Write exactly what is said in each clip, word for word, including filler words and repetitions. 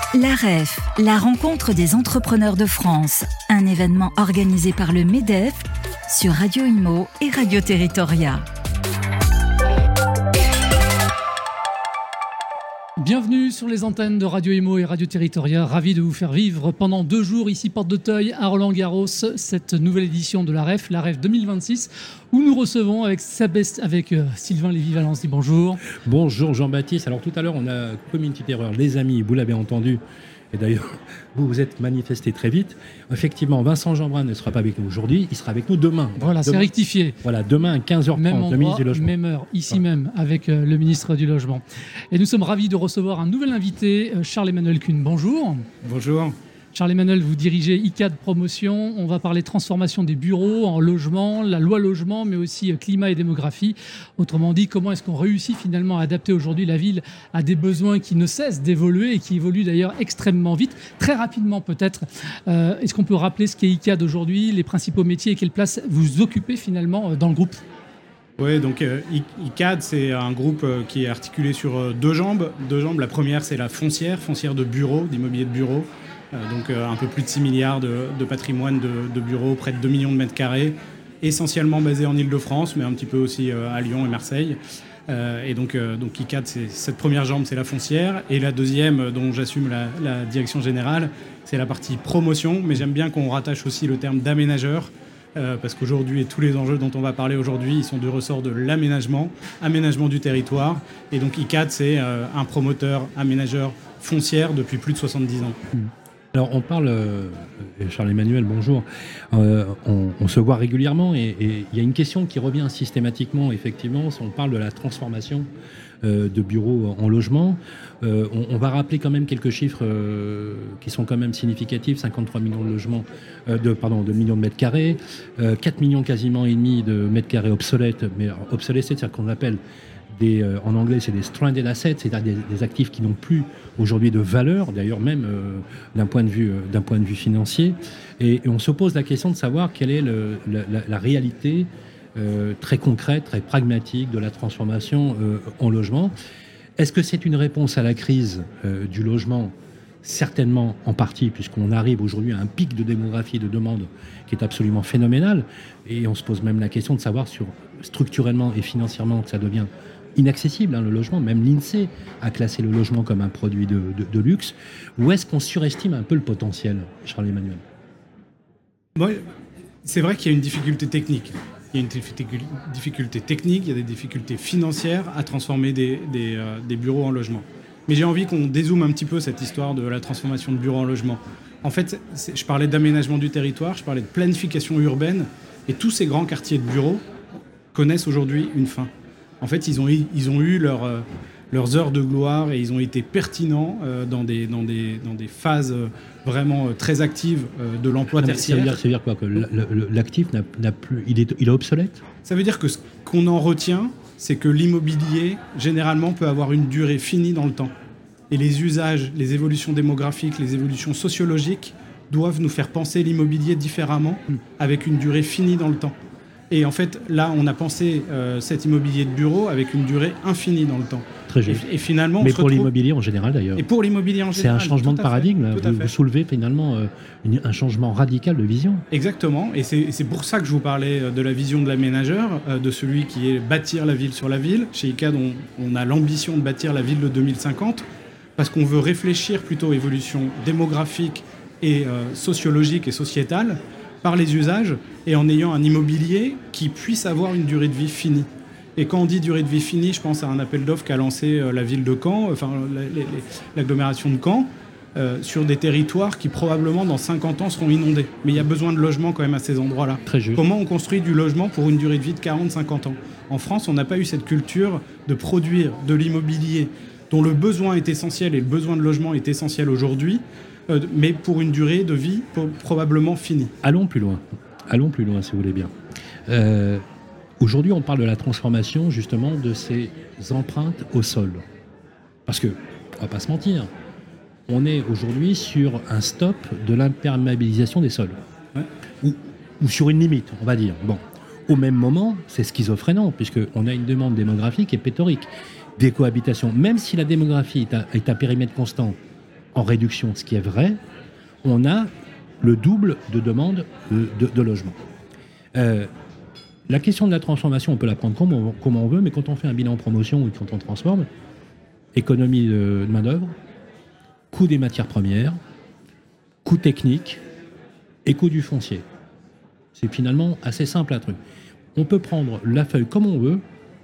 La R E F, la rencontre des entrepreneurs de France, un événement organisé par le MEDEF sur Radio Imo et Radio Territoria. Bienvenue sur les antennes de Radio Imo et Radio Territoria. Ravi de vous faire vivre pendant deux jours ici Porte d'Auteuil à Roland-Garros cette nouvelle édition de la R E F, la R E F deux mille vingt-six, où nous recevons avec, Sabest, avec euh, Sylvain Lévy-Valence. Bonjour. Bonjour Jean-Baptiste. Alors tout à l'heure on a Community Terreur, les amis, vous l'avez entendu. Et d'ailleurs, vous vous êtes manifesté très vite. Effectivement, Vincent Jeanbrun ne sera pas avec nous aujourd'hui, il sera avec nous demain. Voilà, demain, c'est rectifié. Voilà, demain à quinze heures trente, même endroit, le ministre du Logement. Même heure, ici voilà. même, avec euh, le ministre du Logement. Et nous sommes ravis de recevoir un nouvel invité, euh, Charles-Emmanuel Kuhn. Bonjour. Bonjour. Charles-Emmanuel, vous dirigez I C A D Promotion. On va parler transformation des bureaux en logement, la loi logement, mais aussi climat et démographie. Autrement dit, comment est-ce qu'on réussit finalement à adapter aujourd'hui la ville à des besoins qui ne cessent d'évoluer et qui évoluent d'ailleurs extrêmement vite, très rapidement peut-être. Euh, est-ce qu'on peut rappeler ce qu'est I C A D aujourd'hui, les principaux métiers et quelle place vous occupez finalement dans le groupe ? Oui, donc euh, I C A D, c'est un groupe euh, qui est articulé sur euh, deux jambes. Deux jambes. La première, c'est la foncière, foncière de bureaux, d'immobilier de bureaux. Euh, donc euh, un peu plus de six milliards de, de patrimoine de, de bureaux, près de deux millions de mètres carrés, essentiellement basé en Ile-de-France, mais un petit peu aussi euh, à Lyon et Marseille. Euh, et donc, euh, donc I C A D, c'est, cette première jambe, c'est la foncière. Et la deuxième, euh, dont j'assume la, la direction générale, c'est la partie promotion. Mais j'aime bien qu'on rattache aussi le terme d'aménageur, euh, parce qu'aujourd'hui, et tous les enjeux dont on va parler aujourd'hui, ils sont du ressort de l'aménagement, aménagement du territoire. Et donc I C A D, c'est euh, un promoteur, aménageur foncière depuis plus de soixante-dix ans. Mmh. Alors on parle, euh, Charles-Emmanuel, bonjour, euh, on, on se voit régulièrement et il y a une question qui revient systématiquement, effectivement, on parle de la transformation euh, de bureaux en logement. Euh, on, on va rappeler quand même quelques chiffres euh, qui sont quand même significatifs, cinquante-trois millions de logements, euh, de, pardon, de millions de mètres carrés, euh, quatre millions quasiment et demi de mètres carrés obsolètes, mais obsolètes, c'est-à-dire qu'on appelle Des, euh, en anglais, c'est des stranded assets, c'est-à-dire des, des actifs qui n'ont plus aujourd'hui de valeur, d'ailleurs même euh, d'un point de vue, euh, d'un point de vue financier. Et, et on se pose la question de savoir quelle est le, la, la, la réalité euh, très concrète, très pragmatique de la transformation euh, en logement. Est-ce que c'est une réponse à la crise euh, du logement ? Certainement en partie, puisqu'on arrive aujourd'hui à un pic de démographie et de demande qui est absolument phénoménal. Et on se pose même la question de savoir sur structurellement et financièrement que ça devient inaccessible, hein, le logement. Même l'INSEE a classé le logement comme un produit de, de, de luxe. Ou est-ce qu'on surestime un peu le potentiel, Charles-Emmanuel ? Bon, c'est vrai qu'il y a une difficulté technique. Il y a une difficulté technique, il y a des difficultés financières à transformer des, des, euh, des bureaux en logement. Mais j'ai envie qu'on dézoome un petit peu cette histoire de la transformation de bureaux en logement. En fait, je parlais d'aménagement du territoire, je parlais de planification urbaine, et tous ces grands quartiers de bureaux connaissent aujourd'hui une fin. En fait, ils ont eu, ils ont eu leur, euh, leurs heures de gloire et ils ont été pertinents euh, dans, des, dans, des, dans des phases euh, vraiment euh, très actives euh, de l'emploi tertiaire. Ça veut dire, ça veut dire quoi ? Que l'actif n'a, n'a plus, il est, il est obsolète ? Ça veut dire que ce qu'on en retient, c'est que l'immobilier, généralement, peut avoir une durée finie dans le temps. Et les usages, les évolutions démographiques, les évolutions sociologiques doivent nous faire penser l'immobilier différemment, avec une durée finie dans le temps. Et en fait, là, on a pensé euh, cet immobilier de bureau avec une durée infinie dans le temps. Très juste. Et, et finalement, mais on se pour retrouve... l'immobilier en général, d'ailleurs. Et pour l'immobilier en général. C'est un changement de paradigme. Fait, vous, vous soulevez finalement euh, une, un changement radical de vision. Exactement. Et c'est, c'est pour ça que je vous parlais de la vision de l'aménageur, euh, de celui qui est bâtir la ville sur la ville. Chez I C A D, on, on a l'ambition de bâtir la ville de deux mille cinquante parce qu'on veut réfléchir plutôt à évolution démographique et euh, sociologique et sociétale par les usages et en ayant un immobilier qui puisse avoir une durée de vie finie. Et quand on dit durée de vie finie, je pense à un appel d'offres qu'a lancé euh, la ville de Caen, enfin la, les, l'agglomération de Caen, euh, sur des territoires qui probablement dans cinquante ans seront inondés. Mais il y a besoin de logements quand même à ces endroits-là. Très juste. Comment on construit du logement pour une durée de vie de quarante à cinquante ans ? En France, on n'a pas eu cette culture de produire de l'immobilier dont le besoin est essentiel et le besoin de logement est essentiel aujourd'hui, euh, mais pour une durée de vie probablement finie. Allons plus loin. Allons plus loin, si vous voulez bien. Euh, aujourd'hui, on parle de la transformation, justement, de ces empreintes au sol. Parce que, on va pas se mentir, on est aujourd'hui sur un stop de l'imperméabilisation des sols. Ouais. Ou, ou sur une limite, on va dire. Bon. Au même moment, c'est schizophrénant, puisqu'on a une demande démographique et pléthorique. Des cohabitations, même si la démographie est à, est à périmètre constant, en réduction, ce qui est vrai, on a le double de demandes de, de, de logements. Euh, la question de la transformation, on peut la prendre comme on, comme on veut, mais quand on fait un bilan promotion ou quand on transforme, économie de, de main-d'œuvre, coût des matières premières, coût technique et coût du foncier. C'est finalement assez simple un truc. On peut prendre la feuille comme on veut.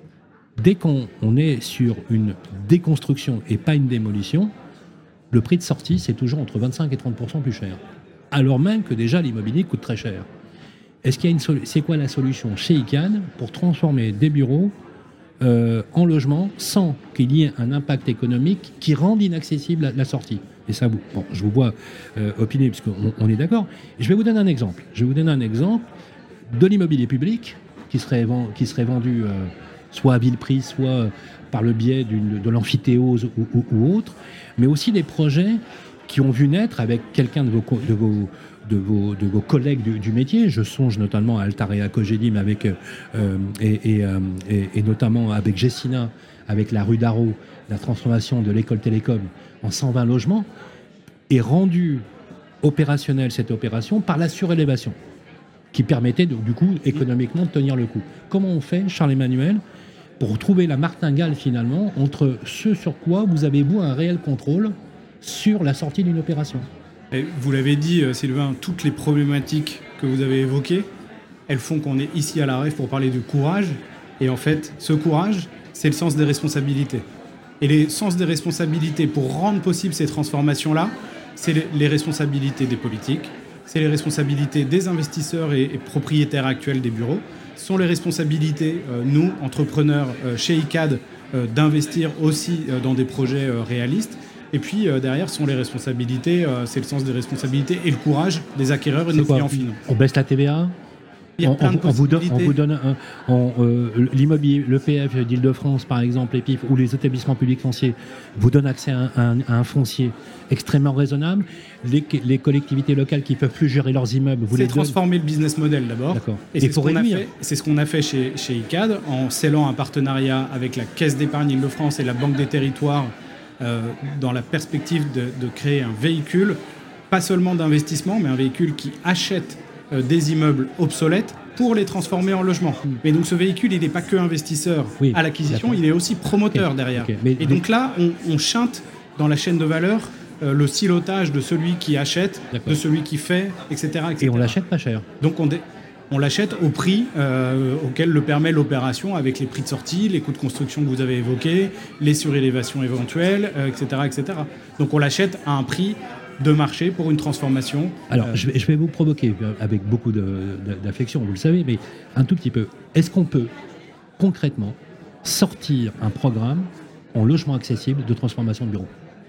Dès qu'on on est sur une déconstruction et pas une démolition, le prix de sortie, c'est toujours entre vingt-cinq et trente pour cent plus cher. Alors même que déjà l'immobilier coûte très cher. Est-ce qu'il y a une solu- c'est quoi la solution chez Icade pour transformer des bureaux euh, en logement sans qu'il y ait un impact économique qui rende inaccessible la, la sortie? Et ça, vous, bon, je vous vois euh, opiner puisqu'on on est d'accord. Je vais vous donner un exemple. Je vais vous donner un exemple de l'immobilier public qui serait, vend, qui serait vendu euh, soit à vil prix, soit euh, par le biais d'une, de l'amphithéose ou, ou, ou autre, mais aussi des projets qui ont vu naître avec quelqu'un de vos, de vos, de vos, de vos collègues du, du métier. Je songe notamment à Altarea Cogedim avec, euh, et, et, euh, et, et notamment avec Gessina, avec la rue d'Arro, la transformation de l'école télécom en cent vingt logements, et rendu opérationnelle cette opération par la surélévation, qui permettait de, du coup économiquement de tenir le coup. Comment on fait, Charles-Emmanuel, pour trouver la martingale finalement entre ce sur quoi vous avez vous un réel contrôle sur la sortie d'une opération? Et vous l'avez dit, Sylvain, toutes les problématiques que vous avez évoquées, elles font qu'on est ici à la R E F pour parler de courage. Et en fait, ce courage, c'est le sens des responsabilités. Et les sens des responsabilités pour rendre possible ces transformations-là, c'est les, les responsabilités des politiques, c'est les responsabilités des investisseurs et, et propriétaires actuels des bureaux, ce sont les responsabilités, euh, nous, entrepreneurs euh, chez Icade, euh, d'investir aussi euh, dans des projets euh, réalistes. Et puis euh, derrière, ce sont les responsabilités, euh, c'est le sens des responsabilités et le courage des acquéreurs et de nos clients finaux. On baisse la T V A? Il y a on, plein de on, vous donne, on vous possibilités. donne un, on, euh, l'immobilier, l'E P F d'Île-de-France par exemple, les P I F ou les établissements publics fonciers vous donnent accès à un, à un foncier extrêmement raisonnable. Les, les collectivités locales qui ne peuvent plus gérer leurs immeubles, vous C'est les donnez. transformer le business model d'abord. D'accord. Et Et c'est ce, pour qu'on a réduire. fait, c'est ce qu'on a fait chez, chez Icade en scellant un partenariat avec la Caisse d'épargne Île-de-France et la Banque des Territoires euh, dans la perspective de, de créer un véhicule, pas seulement d'investissement, mais un véhicule qui achète euh, des immeubles obsolètes pour les transformer en logement. Mm. Mais donc ce véhicule, il n'est pas que investisseur Oui, à l'acquisition, d'accord. il est aussi promoteur Okay, derrière. okay. Mais, et donc là, on, on chinte dans la chaîne de valeur euh, le silotage de celui qui achète, D'accord. de celui qui fait, et cetera et cetera. Et on l'achète pas cher. Donc on, dé- on l'achète au prix euh, auquel le permet l'opération, avec les prix de sortie, les coûts de construction que vous avez évoqués, les surélévations éventuelles, euh, et cetera et cetera. Donc on l'achète à un prix de marché pour une transformation. Alors, Euh, je, vais, je vais vous provoquer avec beaucoup de, de- d'affection, vous le savez, mais un tout petit peu. Est-ce qu'on peut concrètement sortir un programme en logement accessible de transformation de bureaux?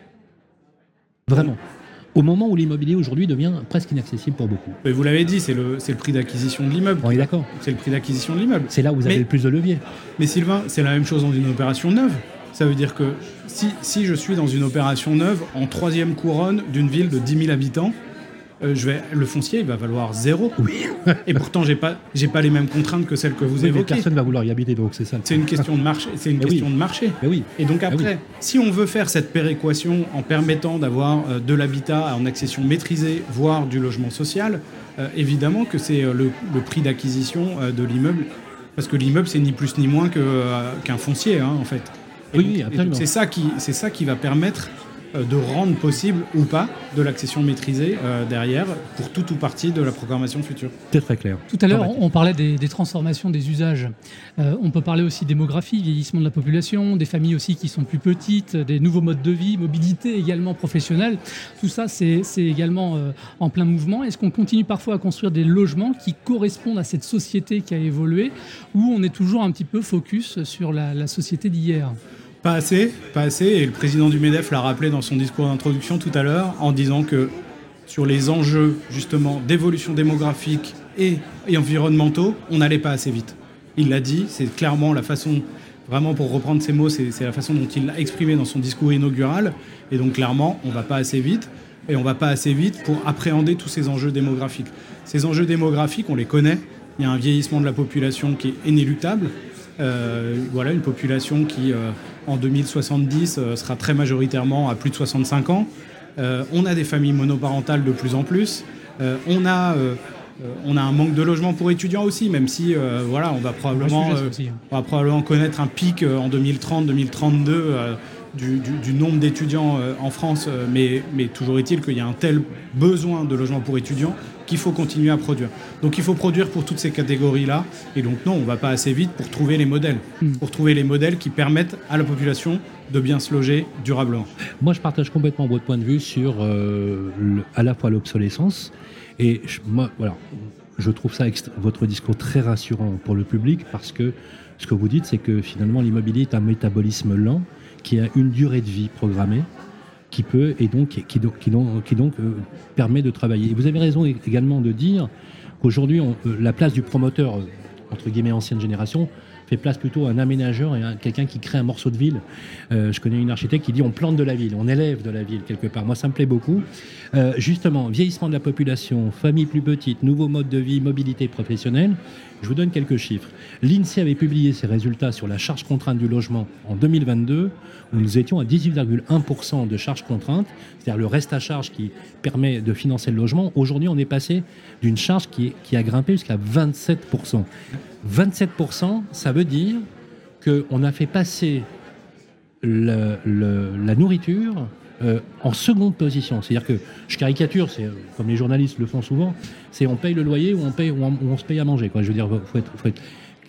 Vraiment. Au moment où l'immobilier aujourd'hui devient presque inaccessible pour beaucoup. mais vous l'avez dit, c'est le, c'est le prix d'acquisition de l'immeuble. On est d'accord. C'est le prix d'acquisition de l'immeuble. C'est là où vous avez Mais- le plus de levier. Mais Sylvain, c'est la même chose dans une opération neuve. Ça veut dire que si, si je suis dans une opération neuve en troisième couronne d'une ville de dix mille habitants, euh, je vais, le foncier il va valoir zéro. Oui. Et pourtant, j'ai pas, j'ai pas les mêmes contraintes que celles que vous Oui, mais évoquez. personne ne va vouloir y habiter, donc c'est ça. le C'est une problème. question de marché. C'est une Mais question oui. de marché. Mais oui. Et donc après, oui. si on veut faire cette péréquation en permettant d'avoir euh, de l'habitat en accession maîtrisée, voire du logement social, euh, évidemment que c'est euh, le, le prix d'acquisition euh, de l'immeuble. Parce que l'immeuble, c'est ni plus ni moins que, euh, qu'un foncier, hein, en fait. Et Oui, donc- oui, et donc absolument. c'est ça qui, c'est ça qui va permettre euh, de rendre possible ou pas de l'accession maîtrisée euh, derrière pour tout ou partie de la programmation future. C'est très clair. Tout à l'heure, Jean-Baptiste. on parlait des, des transformations des usages. Euh, on peut parler aussi démographie, vieillissement de la population, des familles aussi qui sont plus petites, des nouveaux modes de vie, mobilité également professionnelle. Tout ça, c'est, c'est également euh, en plein mouvement. Est-ce qu'on continue parfois à construire des logements qui correspondent à cette société qui a évolué, ou on est toujours un petit peu focus sur la, la société d'hier ? Pas assez, pas assez. Et le président du MEDEF l'a rappelé dans son discours d'introduction tout à l'heure en disant que sur les enjeux justement d'évolution démographique et, et environnementaux, on n'allait pas assez vite. Il l'a dit, c'est clairement la façon, vraiment pour reprendre ses mots, c'est, c'est la façon dont il l'a exprimé dans son discours inaugural. Et donc clairement, on ne va pas assez vite. Et on ne va pas assez vite pour appréhender tous ces enjeux démographiques. Ces enjeux démographiques, on les connaît. Il y a un vieillissement de la population qui est inéluctable. Euh, voilà, une population qui, euh, en deux mille soixante-dix, euh, sera très majoritairement à plus de soixante-cinq ans. Euh, on a des familles monoparentales de plus en plus. Euh, on a... Euh, Euh, on a un manque de logement pour étudiants aussi, même si euh, voilà, on va probablement, euh, aussi, hein. on va probablement connaître un pic euh, en deux mille trente deux mille trente-deux euh, du, du, du nombre d'étudiants euh, en France, euh, mais, mais toujours est-il qu'il y a un tel besoin de logement pour étudiants qu'il faut continuer à produire. Donc il faut produire pour toutes ces catégories-là, et donc non, on ne va pas assez vite pour trouver les modèles, mmh. pour trouver les modèles qui permettent à la population de bien se loger durablement. Moi, je partage complètement votre point de vue sur euh, le, à la fois l'obsolescence. Et je, moi, voilà, je trouve ça extra- votre discours très rassurant pour le public parce que ce que vous dites, c'est que finalement l'immobilier est un métabolisme lent qui a une durée de vie programmée qui peut et donc qui donc, qui donc, qui donc euh, permet de travailler. Et vous avez raison également de dire qu'aujourd'hui, on, euh, la place du promoteur, euh, entre guillemets ancienne génération, fait place plutôt à un aménageur et à quelqu'un qui crée un morceau de ville. Euh, je connais une architecte qui dit on plante de la ville, on élève de la ville quelque part. Moi, ça me plaît beaucoup. Euh, justement, vieillissement de la population, famille plus petite, nouveaux modes de vie, mobilité professionnelle. Je vous donne quelques chiffres. L'INSEE avait publié ses résultats sur la charge contrainte du logement en deux mille vingt-deux, où nous étions à dix-huit virgule un pour cent de charge contrainte, c'est-à-dire le reste à charge qui permet de financer le logement. Aujourd'hui, on est passé d'une charge qui, est, qui a grimpé jusqu'à vingt-sept pour cent. vingt-sept pour cent, ça veut dire qu'on a fait passer le, le, la nourriture euh, en seconde position. C'est-à-dire que, je caricature, c'est, comme les journalistes le font souvent, c'est on paye le loyer ou on, paye, ou on, ou on se paye à manger. Quoi. Je veux dire, faut être, faut être...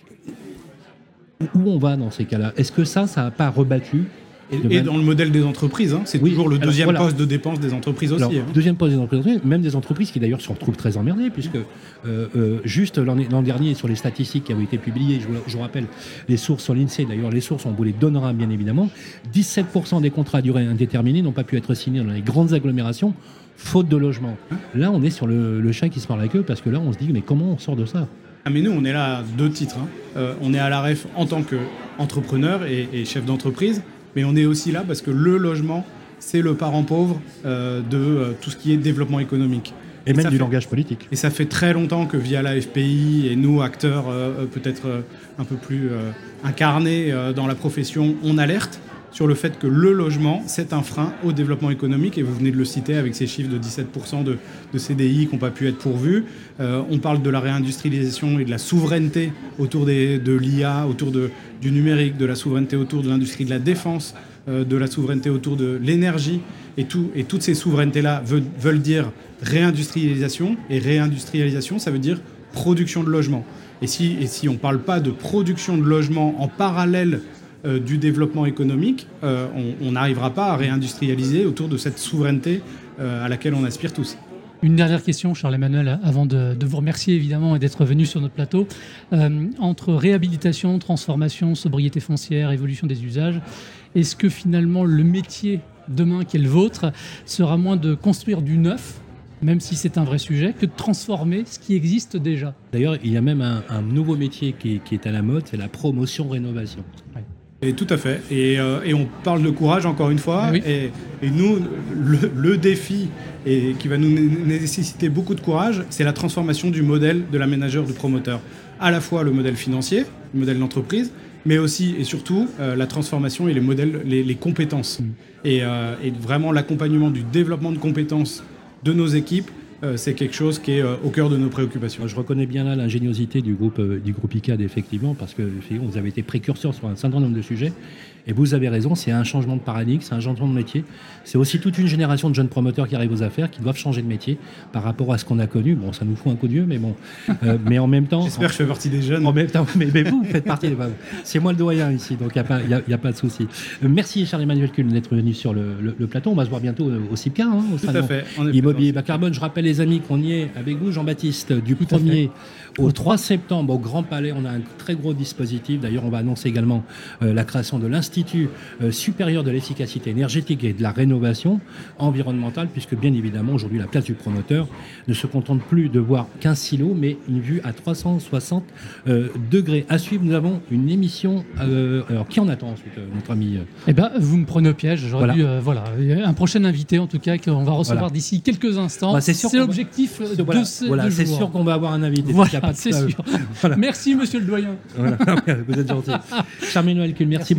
où on va dans ces cas-là? Est-ce que ça, ça n'a pas rebattu? Et, et dans le modèle des entreprises, hein, c'est oui, toujours le deuxième alors, voilà. poste de dépense des entreprises aussi. Alors, hein. Deuxième poste des entreprises, même des entreprises qui d'ailleurs se retrouvent très emmerdées, puisque euh, euh, juste l'an, l'an dernier, sur les statistiques qui avaient été publiées, je vous, je vous rappelle les sources sur l'INSEE, d'ailleurs les sources, on vous les donnera bien évidemment, dix-sept pour cent des contrats à durée indéterminée n'ont pas pu être signés dans les grandes agglomérations, faute de logement. Là, on est sur le, le chat qui se mord la queue, parce que là, on se dit, mais comment on sort de ça? Ah mais nous, on est là à deux titres. Hein. Euh, on est à la R E F en tant qu'entrepreneur et, et chef d'entreprise, mais on est aussi là parce que le logement, c'est le parent pauvre euh, de euh, tout ce qui est développement économique. Et, et même du fait, langage politique. Et ça fait très longtemps que via la F P I et nous, acteurs euh, peut-être euh, un peu plus euh, incarnés euh, dans la profession, on alerte sur le fait que le logement, c'est un frein au développement économique, et vous venez de le citer avec ces chiffres de dix-sept pour cent de, de C D I qui n'ont pas pu être pourvus. Euh, on parle de la réindustrialisation et de la souveraineté autour des, de l'I A, autour de, du numérique, de la souveraineté autour de l'industrie de la défense, euh, de la souveraineté autour de l'énergie, et, tout, et toutes ces souverainetés-là veulent, veulent dire réindustrialisation, et réindustrialisation, ça veut dire production de logement. Et si, et si on ne parle pas de production de logement en parallèle Euh, du développement économique, euh, on n'arrivera pas à réindustrialiser autour de cette souveraineté euh, à laquelle on aspire tous. Une dernière question, Charles-Emmanuel, avant de, de vous remercier évidemment et d'être venu sur notre plateau. Euh, entre réhabilitation, transformation, sobriété foncière, évolution des usages, est-ce que finalement le métier demain qui est le vôtre sera moins de construire du neuf, même si c'est un vrai sujet, que de transformer ce qui existe déjà? D'ailleurs, il y a même un, un nouveau métier qui, qui est à la mode, c'est la promotion-rénovation. Ouais. Et tout à fait. Et, euh, et on parle de courage encore une fois. Oui. Et, et nous, le, le défi et qui va nous nécessiter beaucoup de courage, c'est la transformation du modèle de l'aménageur, du promoteur. À la fois le modèle financier, le modèle d'entreprise, mais aussi et surtout euh, la transformation et les modèles, les, les compétences. Mmh. Et, euh, et vraiment l'accompagnement du développement de compétences de nos équipes. Euh, c'est quelque chose qui est euh, au cœur de nos préoccupations. Je reconnais bien là l'ingéniosité du groupe, euh, du groupe I C A D, effectivement, parce que vous avez été précurseur sur un certain nombre de sujets. Et vous avez raison, c'est un changement de paradigme, c'est un changement de métier. C'est aussi toute une génération de jeunes promoteurs qui arrivent aux affaires, qui doivent changer de métier par rapport à ce qu'on a connu. Bon, ça nous fout un coup de vieux, mais bon. Euh, mais en même temps... J'espère en, que je fais partie des jeunes. En même temps, mais, mais vous, vous faites partie... C'est moi le doyen ici, donc il n'y a, a, a pas de souci. Euh, merci Charles-Emmanuel Kuhn d'être venu sur le, le, le plateau. On va se voir bientôt au C I P C A. Hein, au Tout à fait. Immobilier bas carbone. Je rappelle les amis qu'on y est avec vous, Jean-Baptiste, du premier au trois septembre au Grand Palais. On a un très gros dispositif. D'ailleurs, on va annoncer également euh, la création de l'Institut euh, supérieur de l'efficacité énergétique et de la rénovation environnementale, puisque bien évidemment, aujourd'hui, la place du promoteur ne se contente plus de voir qu'un silo, mais une vue à trois cent soixante euh, degrés. À suivre, nous avons une émission. Euh, alors, qui en attend ensuite, euh, notre ami euh... Eh bien, vous me prenez au piège. J'aurais voilà. dû, euh, voilà, un prochain invité, en tout cas, qu'on va recevoir voilà. d'ici quelques instants. Bah, c'est sûr c'est l'objectif va... de voilà. ce Voilà, c'est jour. sûr qu'on va avoir un invité. Voilà, pas de c'est sûr. Voilà. Merci, monsieur le doyen. Voilà. Vous êtes gentil. Charles-Emmanuel Kuhn, merci, merci beaucoup. beaucoup. Voilà.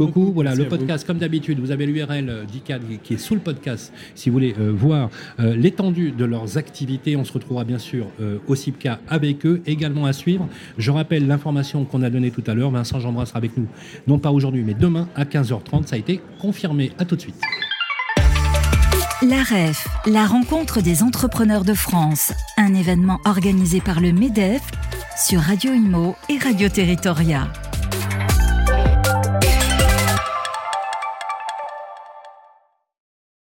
Voilà, Merci le podcast, comme d'habitude, vous avez l'U R L d'I C A D qui est sous le podcast. Si vous voulez euh, voir euh, l'étendue de leurs activités, on se retrouvera bien sûr euh, au C I P C A avec eux, également à suivre. Je rappelle l'information qu'on a donnée tout à l'heure. Vincent Jeanbrun sera avec nous, non pas aujourd'hui, mais demain à quinze heures trente. Ça a été confirmé. À tout de suite. La R E F, la rencontre des entrepreneurs de France, un événement organisé par le MEDEF sur Radio Imo et Radio Territoria.